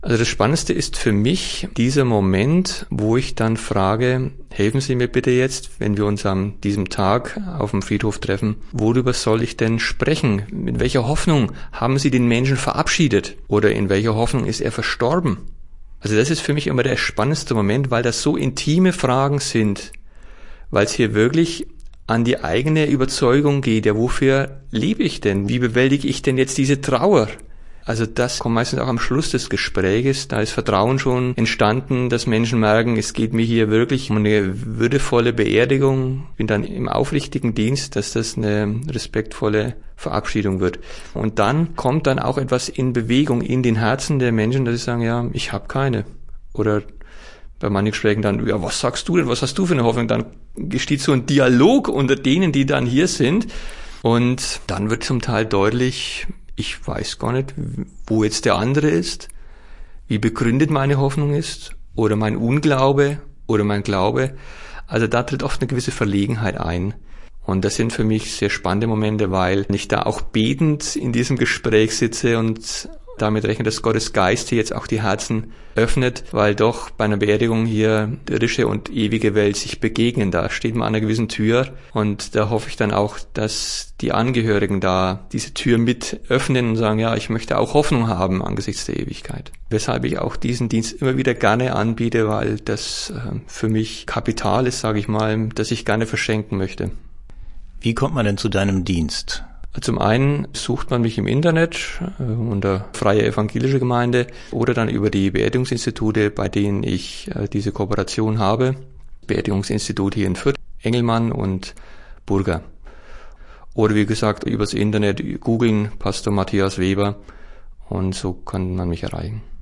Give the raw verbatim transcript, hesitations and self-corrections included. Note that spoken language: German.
Also das Spannendste ist für mich dieser Moment, wo ich dann frage, helfen Sie mir bitte jetzt, wenn wir uns an diesem Tag auf dem Friedhof treffen, worüber soll ich denn sprechen? Mit welcher Hoffnung haben Sie den Menschen verabschiedet? Oder in welcher Hoffnung ist er verstorben? Also das ist für mich immer der spannendste Moment, weil das so intime Fragen sind, weil es hier wirklich an die eigene Überzeugung geht. Ja, wofür lebe ich denn? Wie bewältige ich denn jetzt diese Trauer? Also das kommt meistens auch am Schluss des Gespräches. Da ist Vertrauen schon entstanden, dass Menschen merken, es geht mir hier wirklich um eine würdevolle Beerdigung. Ich bin dann im aufrichtigen Dienst, dass das eine respektvolle Verabschiedung wird. Und dann kommt dann auch etwas in Bewegung in den Herzen der Menschen, dass sie sagen, ja, ich habe keine. Oder bei manchen Gesprächen dann, ja, was sagst du denn, was hast du für eine Hoffnung? Dann entsteht so ein Dialog unter denen, die dann hier sind. Und dann wird zum Teil deutlich, ich weiß gar nicht, wo jetzt der andere ist, wie begründet meine Hoffnung ist oder mein Unglaube oder mein Glaube. Also da tritt oft eine gewisse Verlegenheit ein. Und das sind für mich sehr spannende Momente, weil ich da auch betend in diesem Gespräch sitze und damit rechne, dass Gottes Geist hier jetzt auch die Herzen öffnet, weil doch bei einer Beerdigung hier irdische und ewige Welt sich begegnen. Da steht man an einer gewissen Tür und da hoffe ich dann auch, dass die Angehörigen da diese Tür mit öffnen und sagen, ja, ich möchte auch Hoffnung haben angesichts der Ewigkeit. Weshalb ich auch diesen Dienst immer wieder gerne anbiete, weil das für mich Kapital ist, sage ich mal, das ich gerne verschenken möchte. Wie kommt man denn zu deinem Dienst? Zum einen sucht man mich im Internet äh, unter Freie Evangelische Gemeinde oder dann über die Beerdigungsinstitute, bei denen ich äh, diese Kooperation habe. Beerdigungsinstitut hier in Fürth, Engelmann und Burger. Oder wie gesagt, übers Internet googeln, Pastor Matthias Weber, und so kann man mich erreichen.